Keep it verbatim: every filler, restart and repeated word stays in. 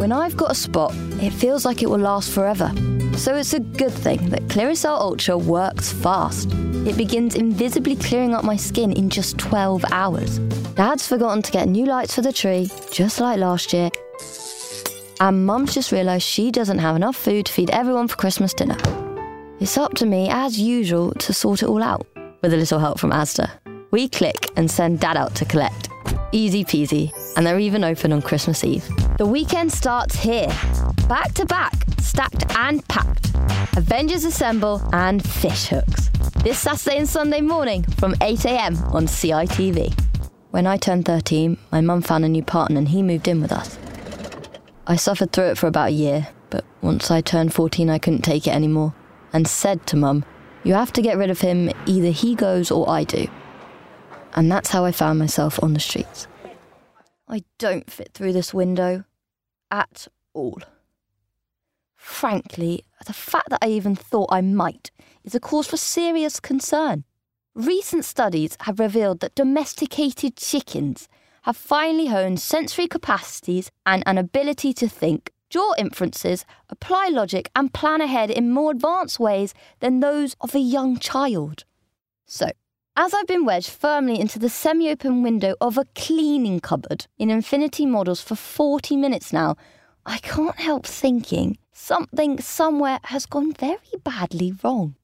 When I've got a spot, it feels like it will last forever. So it's a good thing that Clearasil Ultra works fast. It begins invisibly clearing up my skin in just twelve hours. Dad's forgotten to get new lights for the tree, just like last year. And Mum's just realised she doesn't have enough food to feed everyone for Christmas dinner. It's up to me, as usual, to sort it all out, with a little help from Asda. We click and send Dad out to collect. Easy peasy, and they're even open on Christmas Eve. The weekend starts here. Back to back, stacked and packed. Avengers Assemble and fish hooks. This Saturday and Sunday morning from eight a.m. on C I T V. When I turned thirteen, my mum found a new partner and he moved in with us. I suffered through it for about a year, but once I turned fourteen I couldn't take it anymore and said to Mum, "You have to get rid of him, either he goes or I do." And that's how I found myself on the streets. I don't fit through this window. At all. Frankly, the fact that I even thought I might is a cause for serious concern. Recent studies have revealed that domesticated chickens have finely honed sensory capacities and an ability to think, draw inferences, apply logic and plan ahead in more advanced ways than those of a young child. So, as I've been wedged firmly into the semi-open window of a cleaning cupboard in Infinity Models for forty minutes now, I can't help thinking something somewhere has gone very badly wrong.